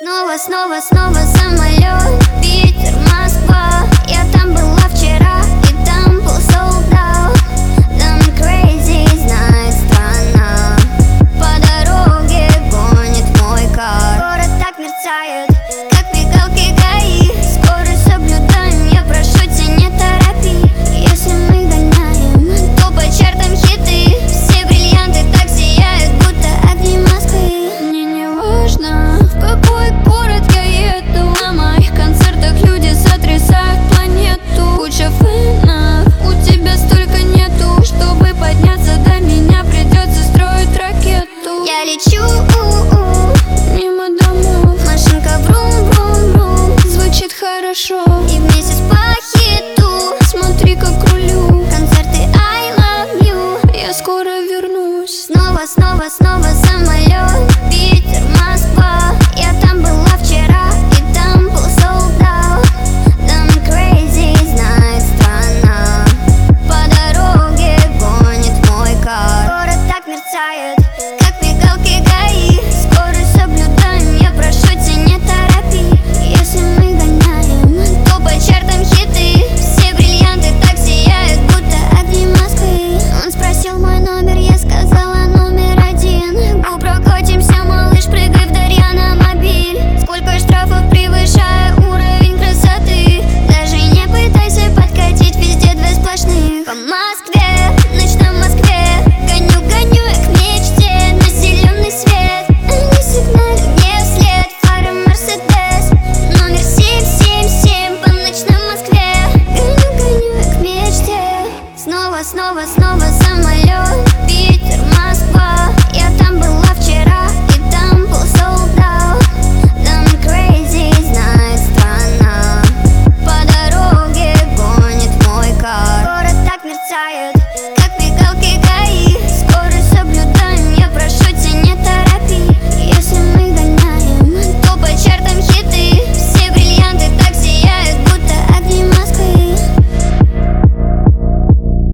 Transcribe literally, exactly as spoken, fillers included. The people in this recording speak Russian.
Снова, снова, снова самолет. Питер, Москва. Я там была вчера, и там был sold out. Там crazy, знает страна. По дороге гонит мой кар. Город так мерцает, как мигалки ГАИ. Скорость соблюдаем, я прошу тебя, не торопи. Если мы гоняем, то по чартам хиты. Все бриллианты так сияют, будто огни Москвы. Мне не важно, в какой город я еду. На моих концертах люди сотрясают планету. Куча фенов, у тебя столько нету. Чтобы подняться до меня, придется строить ракету. Я лечу мимо домов, машинка врум-врум-врум, звучит хорошо. И вместе по хиту, смотри, как рулю. Концерты I love you, я скоро вернусь. Снова, снова, снова самолет. Питер, Москва. Я там была вчера, и там был sold out. Там crazy, знает страна. По дороге гонит мой кар. Город так мерцает, как мигалки ГАИ. Скорость соблюдаем, я прошу тебя, не торопи. Если мы гоняем, то по чартам хиты. Все бриллианты так сияют, будто огни Москвы. Он спросил мой номер, я сказала номер один. Гу, прокатимся, малыш, прыгай в Дарья на мобиль. Сколько штрафов, превышая уровень красоты. Даже не пытайся подкатить, везде две сплошных. По Москве, ночь на Москве. Гоню, гоню я к мечте на зеленый свет. Они сигналят мне вслед, фары Мерседес. Номер семь семь семь по ночной Москве. Гоню, гоню я к мечте. Снова, снова, снова самолет. Питер, Москва. Я там была вчера, и там был sold out. Там crazy, знает страна. По дороге гонит мой кар. Город так мерцает,